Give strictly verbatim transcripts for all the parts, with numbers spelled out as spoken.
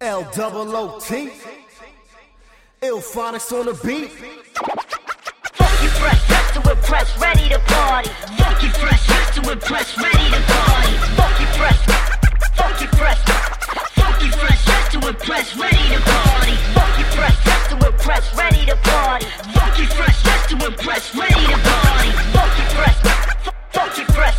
L double O T. Illphonics on the beat. Funky fresh, just to impress, ready to party. Funky fresh, just to impress, ready to party. Funky fresh, funky fresh, funky fresh, just to impress, ready to party. Funky fresh, just to impress, ready to party. Funky fresh, just to impress, ready to party. Funky fresh, funky fresh,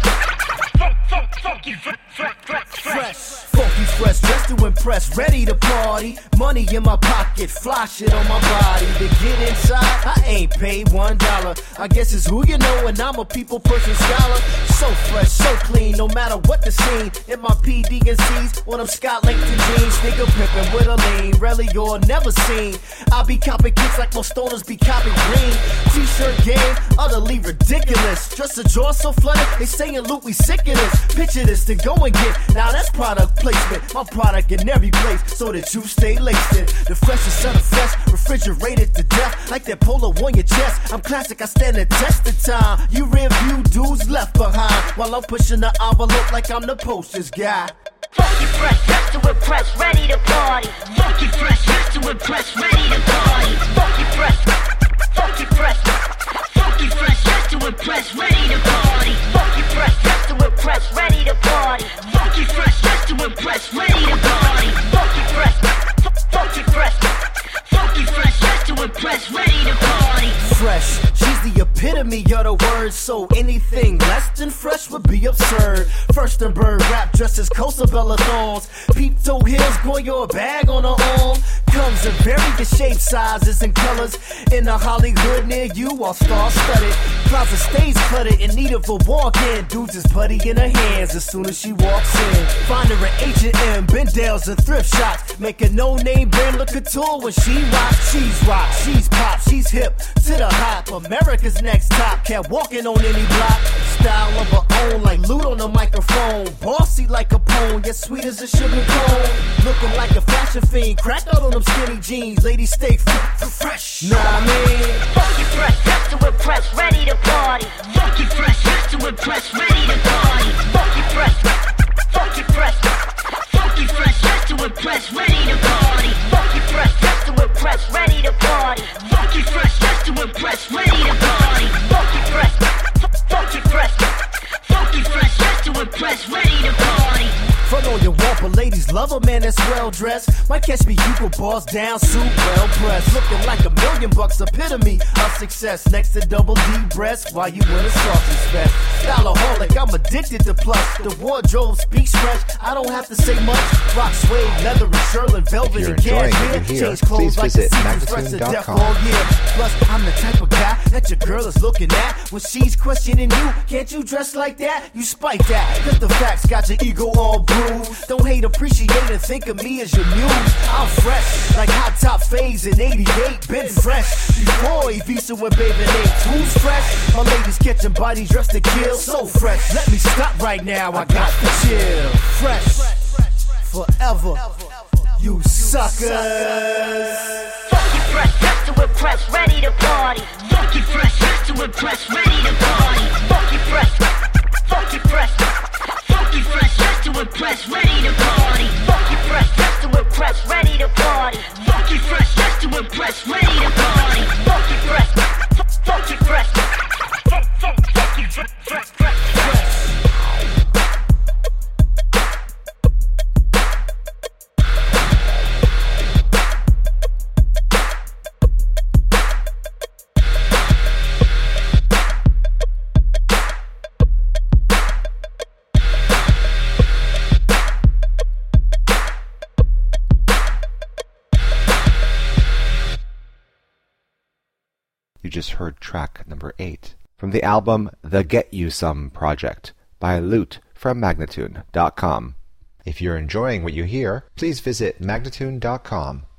funky fresh, fresh. Funky fresh, dressed to impress, ready to party. Money in my pocket, fly shit on my body. To get inside, I ain't paid one dollar. I guess it's who you know, and I'm a people person scholar. So fresh, so clean, no matter what the scene. In my P D and C's, on them Scott Langton jeans, nigga pimpin' with a lean, rarely or never seen. I be copping kicks like most stoners be copping green. T-shirt game, utterly ridiculous. Dress the jaw so flooded, they saying loot, we sick of this. Picture this, then go and get. Now that's product placement. My product in every place, so that you stay laced in. The freshest of the fresh, refrigerated to death, like that polo on your chest. I'm classic, I stand the test of time. You rear view dudes left behind, while I'm pushing the envelope like I'm the posters guy. Funky fresh, just to impress, ready to party. Funky fresh, just to impress, ready to party. Funky fresh, funky fresh, funky fresh, just to impress, ready to party. Funky fresh, just to impress, ready to party. Funky fresh, just to impress, ready to party. Funky fresh, funky fresh, funky fresh, just to impress, ready to party. Fresh, she's the epitome of the word, so anything less than fresh would be absurd. First and bird rap dressed as Cosabella thorns. Peep toe heels, Goyo bag on her arm. Comes in various shapes, sizes, and colors. In a Hollywood near you, all star-studded. Closet stays cluttered in need of a walk-in. Dudes is putty in her hands as soon as she walks in. Find her at H and M, Bendales, and thrift shops. Make a no-name brand look couture when she rocks. She's rock, she's pop, she's hip to the hop. America's next top cat walking on any block. Style of her own, like loot on the microphone. Bossy like a pone, yet sweet as a sugar cone. Looking like a fashion fiend, cracked out on them skinny jeans. Ladies stay f- f- fresh, know what I mean? Funky fresh, just to impress, ready to party. Funky fresh, just to impress, ready to party. Funky fresh, funky fresh, funky fresh, just to impress, ready to party. Funky fresh, just to impress, ready to party. Funky fresh, just to impress, ready to party. Funky fresh, funky fresh, funky fresh, just to impress, ready to party. Front on your wall, but ladies love a man that's well dressed. Might catch me, you go boss down, suit well pressed. Looking like a million bucks, epitome of success. Next to double D breasts, while you in a sausage fest. Styleaholic, I'm addicted to plus. The wardrobe speaks French, I don't have to say much. Rock suede, leather, and Sherlin, velvet, If you're and enjoying cashmere. what you hear, Change clothes please like visit the seasons, fresh to magnatune dot death com. all year. Plus, I'm the type of guy that your girl is looking at. When she's questioning you, can't you dress like that? You spike that, cause the facts got your ego all bruised. Don't hate, appreciate, and think of me as your muse. I'm fresh, like Hot Top Phase in eighty-eight. Been fresh before Evisa with Baby Nate. Who's fresh? My ladies catching bodies dressed to kill. So fresh, let me stop right now, I got to chill. Fresh, forever, you suckers. Funky fresh, just to impress, ready to party. Funky fresh, just to impress, ready to party. Funky fresh, funky fresh, funky fresh, just to impress, ready to party. Funky fresh, just to impress, ready to party. Funky fresh, just to impress, ready to party. Funky fresh, funky fresh, funky fresh, fresh, fresh. You just heard track number eight from the album The Get You Some Project by Loot from magnatune dot com. If you're enjoying what you hear, please visit magnatune dot com